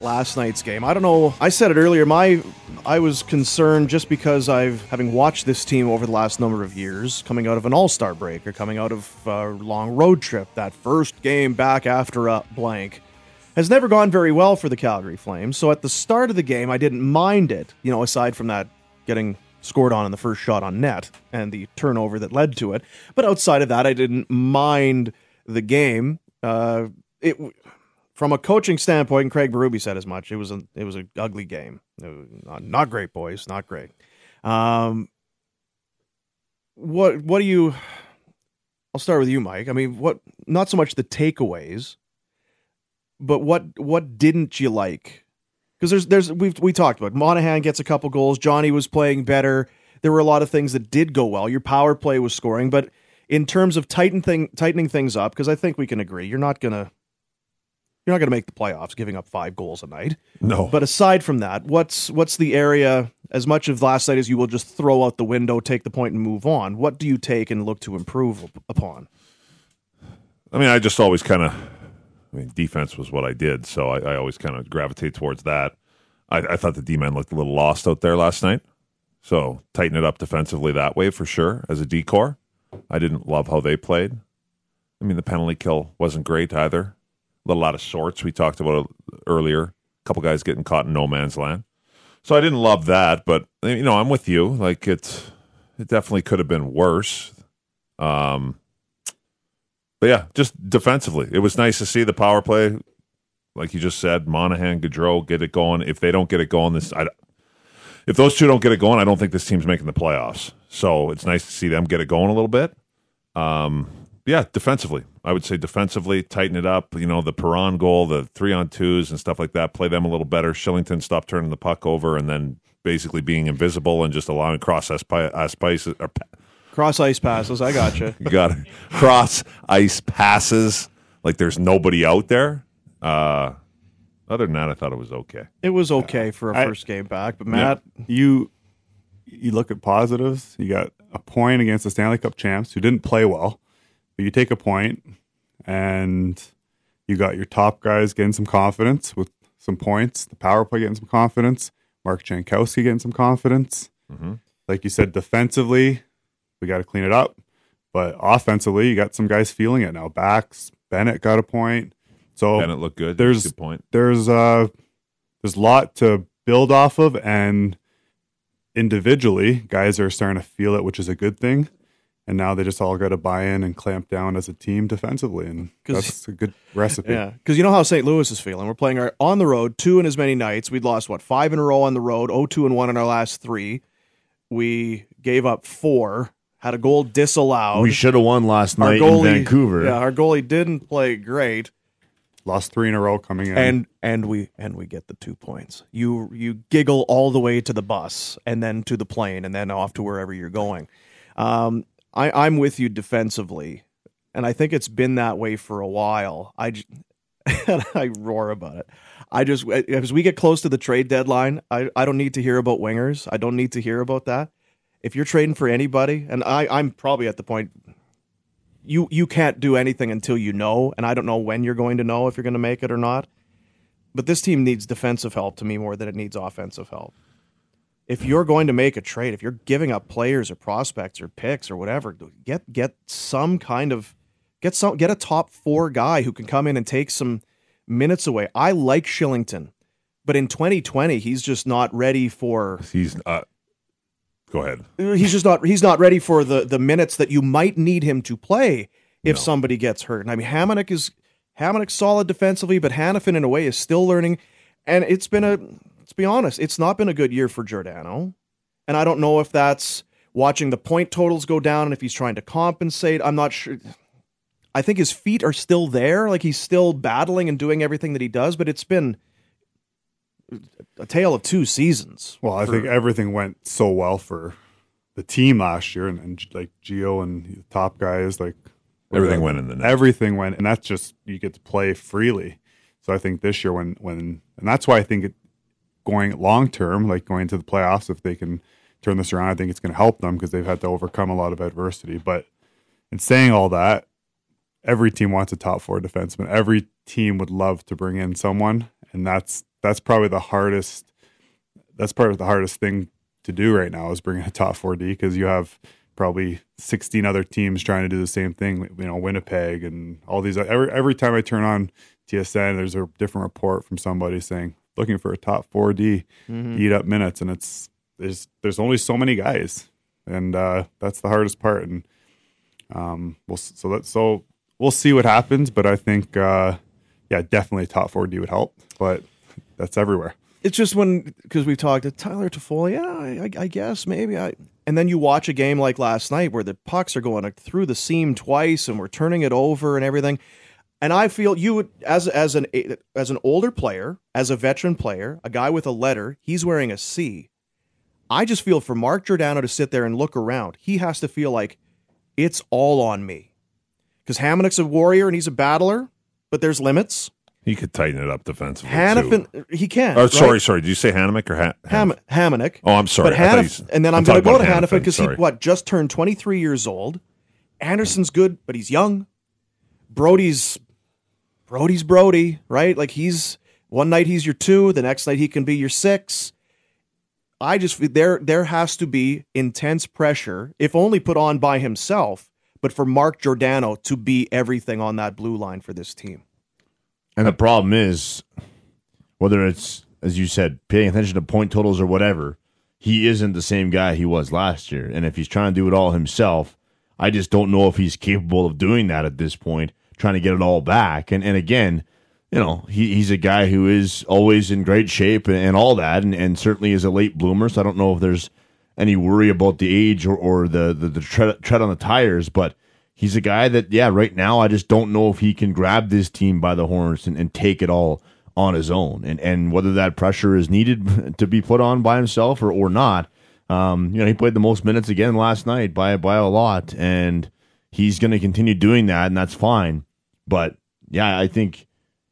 last night's game. I don't know. I said it earlier. I was concerned just because having watched this team over the last number of years, coming out of an all-star break or coming out of a long road trip, that first game back after a blank has never gone very well for the Calgary Flames. So at the start of the game, I didn't mind it, aside from that getting scored on in the first shot on net and the turnover that led to it. But outside of that, I didn't mind the game. From a coaching standpoint, and Craig Berube said as much, it was an ugly game. Not great, boys. Not great. What do you? I'll start with you, Mike. I mean, what? Not so much the takeaways, but what didn't you like? Because we talked about Monahan gets a couple goals. Johnny was playing better. There were a lot of things that did go well. Your power play was scoring, but in terms of tightening things up, because I think we can agree, you're not gonna make the playoffs giving up 5 goals a night. No. But aside from that, what's the area, as much of last night as you will just throw out the window, take the point and move on? What do you take and look to improve upon? I mean, I just always defense was what I did, so I always kind of gravitate towards that. I thought the D-men looked a little lost out there last night, so tighten it up defensively that way for sure as a D-core. I didn't love how they played. I mean, the penalty kill wasn't great either. A little out of sorts. We talked about it earlier. A couple guys getting caught in no man's land. So I didn't love that, but I'm with you. Like it definitely could have been worse. But yeah, just defensively, it was nice to see the power play. Like you just said, Monahan, Gaudreau get it going. If they don't get it going, if those two don't get it going, I don't think this team's making the playoffs. So it's nice to see them get it going a little bit. Yeah, defensively. I would say defensively, tighten it up. The Perron goal, the 3-on-2s and stuff like that, play them a little better. Shillington stopped turning the puck over and then basically being invisible and just allowing cross-ice passes. Cross-ice passes, I gotcha. You got it. Cross-ice passes like there's nobody out there. Other than that, I thought it was okay. It was okay for a first game back, but Matt... You look at positives. You got a point against the Stanley Cup champs who didn't play well. But you take a point, and you got your top guys getting some confidence with some points. The power play getting some confidence. Mark Jankowski getting some confidence. Mm-hmm. Like you said, defensively, we got to clean it up. But offensively, you got some guys feeling it now. Bax, Bennett got a point. So Bennett looked good. There's good point. There's a lot to build off of, and individually, guys are starting to feel it, which is a good thing. And now they just all got to buy in and clamp down as a team defensively, and that's a good recipe. Yeah, because you know how St. Louis is feeling. We're playing on the road 2 in as many nights. We'd lost 5 in a row on the road, 0-2-1 in our last 3. We gave up 4, had a goal disallowed. We should have won last night in Vancouver. Yeah, our goalie didn't play great. Lost 3 in a row coming in, and we get the 2 points. You giggle all the way to the bus, and then to the plane, and then off to wherever you're going. I'm with you defensively, and I think it's been that way for a while. I roar about it. As we get close to the trade deadline, I don't need to hear about wingers. I don't need to hear about that. If you're trading for anybody, and I'm probably at the point, you can't do anything until you know, and I don't know when you're going to know if you're going to make it or not. But this team needs defensive help to me more than it needs offensive help. If you're going to make a trade, if you're giving up players or prospects or picks or whatever, get some kind of get a top 4 guy who can come in and take some minutes away. I like Shillington, but in 2020 he's just not ready for. Go ahead. He's not ready for the minutes that you might need him to play if somebody gets hurt. And I mean, Hamonic Hamonic's solid defensively, but Hanifin in a way is still learning, and let's be honest, it's not been a good year for Giordano. And I don't know if that's watching the point totals go down and if he's trying to compensate. I'm not sure. I think his feet are still there. Like he's still battling and doing everything that he does, but it's been a tale of 2 seasons. Well, I think everything went so well for the team last year, and like Gio and the top guys, like everything went in the net. Everything went, and that's just, you get to play freely. So I think this year when and that's why I think going long term, like going to the playoffs, if they can turn this around, I think it's going to help them because they've had to overcome a lot of adversity. But in saying all that, every team wants a top 4 defenseman. Every team would love to bring in someone, and that's that's probably the hardest. That's part of the hardest thing to do right now is bring a top 4D because you have probably 16 other teams trying to do the same thing. Winnipeg and all these. Every time I turn on TSN, there's a different report from somebody saying looking for a top 4D, eat up minutes, and there's only so many guys, and that's the hardest part. And we'll see what happens, but I think definitely top 4D would help, but that's everywhere. It's just because we talked to Tyler Toffoli, I guess maybe and then you watch a game like last night where the pucks are going through the seam twice and we're turning it over and everything. And I feel you would, as an older player, as a veteran player, a guy with a letter, he's wearing a C. I just feel for Mark Giordano to sit there and look around, he has to feel like it's all on me. Because Hamonic's a warrior and he's a battler, but there's limits. He could tighten it up defensively, too. He can. Oh, sorry. Did you say Hamonic or Hamonic? Oh, I'm sorry. But and then I'm going to go to Hanifin because he just turned 23 years old. Anderson's good, but he's young. Brody's Brody, right? Like one night he's your 2, the next night he can be your 6. I just there has to be intense pressure, if only put on by himself, but for Mark Giordano to be everything on that blue line for this team. And the problem is, whether it's, as you said, paying attention to point totals or whatever, he isn't the same guy he was last year. And if he's trying to do it all himself, I just don't know if he's capable of doing that at this point, trying to get it all back. And again, he's a guy who is always in great shape and all that, and certainly is a late bloomer. So I don't know if there's any worry about the age or the tread on the tires, but he's a guy that, right now I just don't know if he can grab this team by the horns and take it all on his own. And whether that pressure is needed to be put on by himself or not, he played the most minutes again last night by a lot, and he's going to continue doing that, and that's fine. But, I think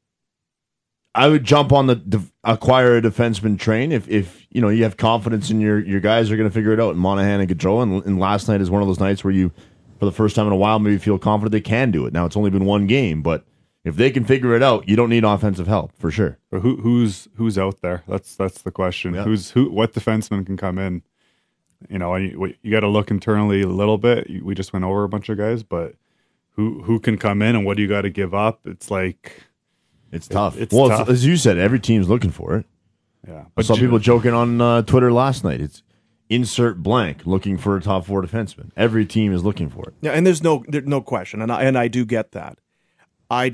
I would jump on the acquire a defenseman train if you have confidence in your guys are going to figure it out, and Monahan and Gaudreau. And last night is one of those nights where you, for the first time in a while, maybe feel confident they can do it. Now, it's only been one game, but if they can figure it out, you don't need offensive help, for sure. But who's out there? That's the question. Yeah. What defenseman can come in? You got to look internally a little bit. We just went over a bunch of guys, but who can come in and what do you got to give up? It's like it's tough. It's tough. As you said, every team's looking for it. Yeah, but some people joking on Twitter last night. It's insert blank looking for a top 4 defenseman. Every team is looking for it. Yeah, and there's no question, and I do get that. I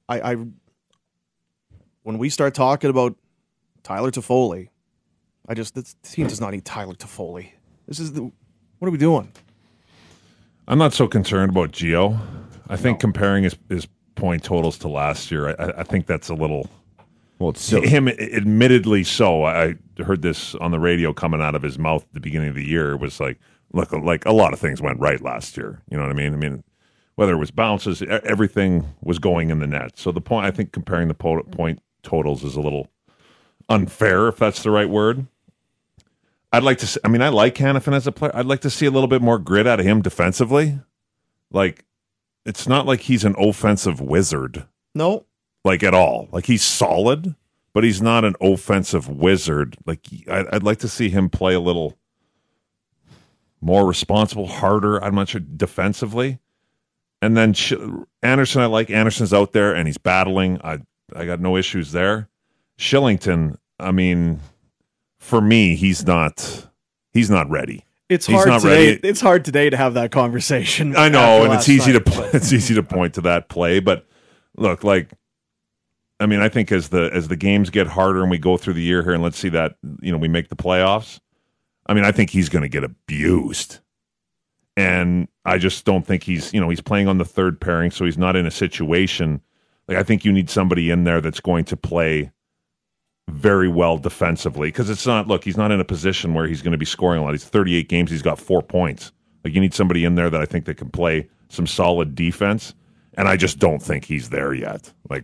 when we start talking about Tyler Toffoli, this team does not need Tyler Toffoli. What are we doing? I'm not so concerned about Gio. I think comparing his point totals to last year, I think that's a little. Well, it's silly. Him, admittedly so. I heard this on the radio coming out of his mouth at the beginning of the year. It was like, look, like a lot of things went right last year. You know what I mean? I mean, whether it was bounces, everything was going in the net. So I think comparing the point totals is a little unfair, if that's the right word. I'd like to see, I like Hanifin as a player. I'd like to see a little bit more grit out of him defensively. Like, it's not like he's an offensive wizard. No. Like, at all. Like, he's solid, but he's not an offensive wizard. Like, I'd like to see him play a little more responsible, harder, I'm not sure, defensively. And then Anderson, I like. Anderson's out there, and he's battling. I got no issues there. Shillington, for me, he's not ready. It's hard today. It's hard today to have that conversation. I know, and it's easy to point to that play. But look, I think as the games get harder and we go through the year here, and let's see that we make the playoffs. I think he's going to get abused, and I just don't think he's playing on the third pairing, so he's not in a situation. Like, I think you need somebody in there that's going to play very well defensively, because it's not, he's not in a position where he's going to be scoring a lot. He's 38 games, he's got 4 points. Like, you need somebody in there that I think that can play some solid defense, and I just don't think he's there yet. Like,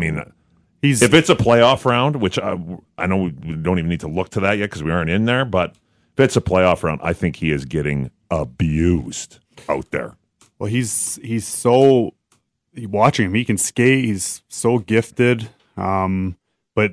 if it's a playoff round, which I know we don't even need to look to that yet because we aren't in there, but if it's a playoff round, I think he is getting abused out there. Well, he's so, watching him, he can skate, he's so gifted, but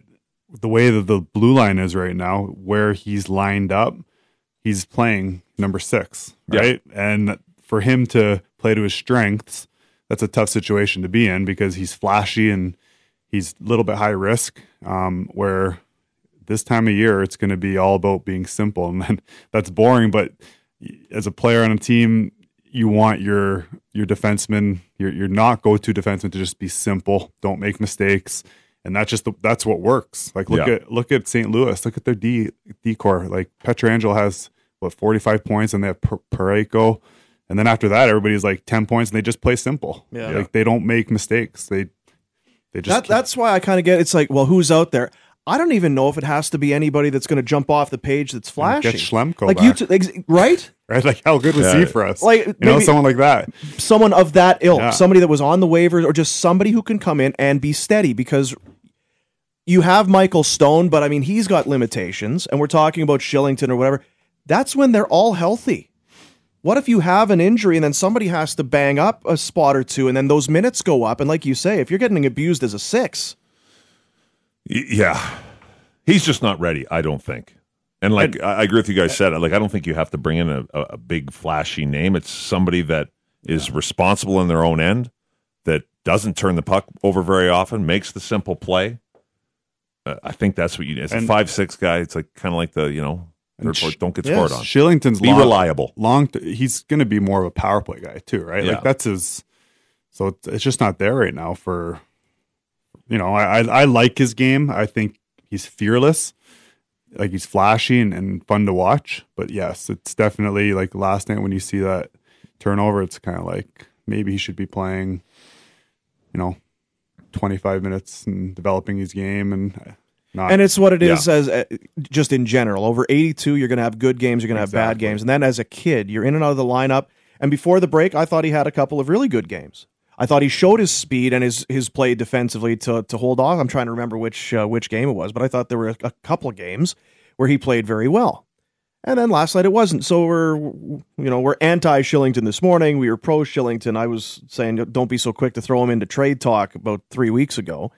the way that the blue line is right now, where he's lined up, he's playing number 6, right? Yeah. And for him to play to his strengths, that's a tough situation to be in because he's flashy and he's a little bit high risk, where this time of year it's going to be all about being simple. And then that's boring, but as a player on a team, you want your defenseman, your not go-to defenseman to just be simple, don't make mistakes. And that's what works. Like look at St. Louis, look at their D-core. Like Pietrangelo has 45 points and they have Parayko. And then after that, everybody's like 10 points and they just play simple. Yeah. Like they don't make mistakes. They just that's why I kind of get it's like, well, who's out there? I don't even know if it has to be anybody that's going to jump off the page that's flashing. Get Schlemko like back. Right? Right? Like how good was he for us? Like someone like that. Someone of that ilk, somebody that was on the waivers or just somebody who can come in and be steady because you have Michael Stone, but I mean, he's got limitations and we're talking about Shillington or whatever. That's when they're all healthy. What if you have an injury and then somebody has to bang up a spot or two and then those minutes go up? And like you say, if you're getting abused as a 6. Yeah. He's just not ready, I don't think. And I agree with you guys said, like, I don't think you have to bring in a big flashy name. It's somebody that is responsible in their own end, that doesn't turn the puck over very often, makes the simple play. I think that's what you need. As a 5'6" guy, it's like kind of like the, don't get scored on. Shillington's reliable. He's going to be more of a power play guy too, right? Yeah. Like that's his. So it's just not there right now. For I like his game. I think he's fearless, like he's flashy and fun to watch. But yes, it's definitely like last night when you see that turnover, it's kind of like maybe he should be playing, 25 minutes and developing his game and. And it's what it is as just in general. Over 82, you're going to have good games, you're going to have bad games. And then as a kid, you're in and out of the lineup. And before the break, I thought he had a couple of really good games. I thought he showed his speed and his play defensively to hold off. I'm trying to remember which game it was, but I thought there were a couple of games where he played very well. And then last night it wasn't. So we're anti-Shillington this morning. We were pro-Shillington. I was saying don't be so quick to throw him into trade talk about 3 weeks ago.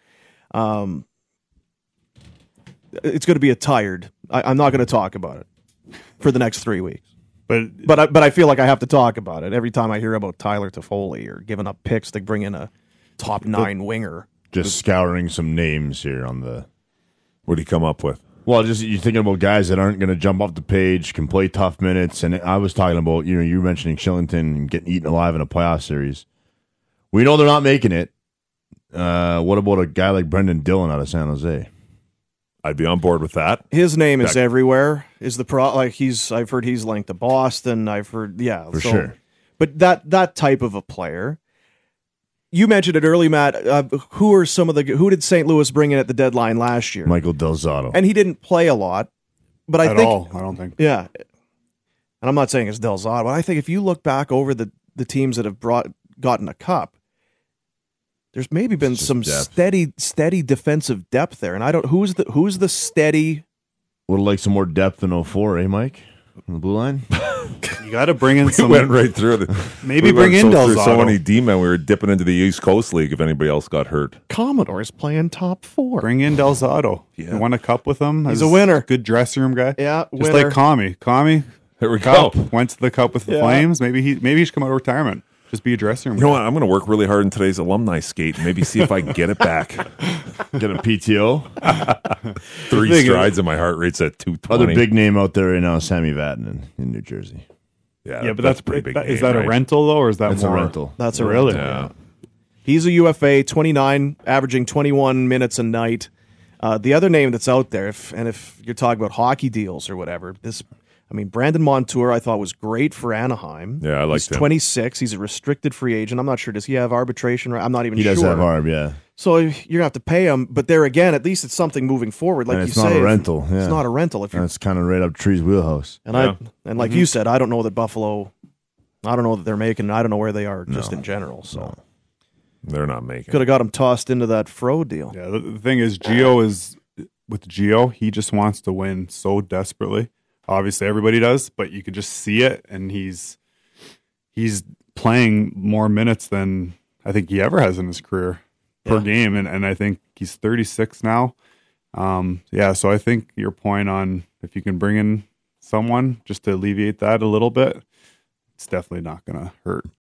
It's going to be I'm not going to talk about it for the next 3 weeks. But I feel like I have to talk about it every time I hear about Tyler Toffoli or giving up picks to bring in a top 9 winger. Just scouring some names here on the. What do you come up with? Well, just you're thinking about guys that aren't going to jump off the page, can play tough minutes, and I was talking about you were mentioning Shillington and getting eaten alive in a playoff series. We know they're not making it. What about a guy like Brendan Dillon out of San Jose? I'd be on board with that. His name is everywhere. Is the I've heard he's linked to Boston. I've heard for sure. But that type of a player. You mentioned it early, Matt. Who did St. Louis bring in at the deadline last year? Michael Del Zotto. And he didn't play a lot, but I don't think. Yeah, and I'm not saying it's Del Zotto, but I think if you look back over the teams that have gotten a cup. There's maybe been some steady defensive depth there, and I don't. Who's the steady? Would like some more depth in 04, eh, Mike? On the blue line. You got to bring in some. We went right through it. Maybe bring in Del Zotto. So many D-men. We were dipping into the East Coast League if anybody else got hurt. Commodores playing top 4. Bring in Del Zotto. Yeah. You won a cup with him. He's a winner. Good dressing room guy. Yeah, just winner. Like Kami. There we go. Go. Went to the cup with the Flames. Maybe he should come out of retirement. Just be a dressing room. You know what? I'm going to work really hard in today's alumni skate and maybe see if I can get it back. Get a PTO. 3 strides and my heart rate's at 220. Other big name out there right now is Sammy Vatanen in New Jersey. Yeah, but that's a pretty big name. Is that a rental, though, or is that that's more? A rental. That's a really? Yeah. He's a UFA, 29, averaging 21 minutes a night. The other name that's out there, if you're talking about hockey deals or whatever, Brandon Montour, I thought was great for Anaheim. Yeah, I liked him. He's 26. He's a restricted free agent. I'm not sure. Does he have arbitration? I'm not even sure. He does have arb, yeah. So you're going to have to pay him. But there again, at least it's something moving forward. Like and you say, it's not a rental. It's not a rental. That's kind of right up Tree's wheelhouse. And like you said, I don't know that Buffalo. I don't know that they're making. I don't know where they are just in general. So they're not making. Could have got him tossed into that Fro deal. Yeah. The thing is, Gio. He just wants to win so desperately. Obviously, everybody does, but you could just see it, and he's playing more minutes than I think he ever has in his career per game, and I think he's 36 now. Yeah, so I think your point on if you can bring in someone just to alleviate that a little bit, it's definitely not going to hurt.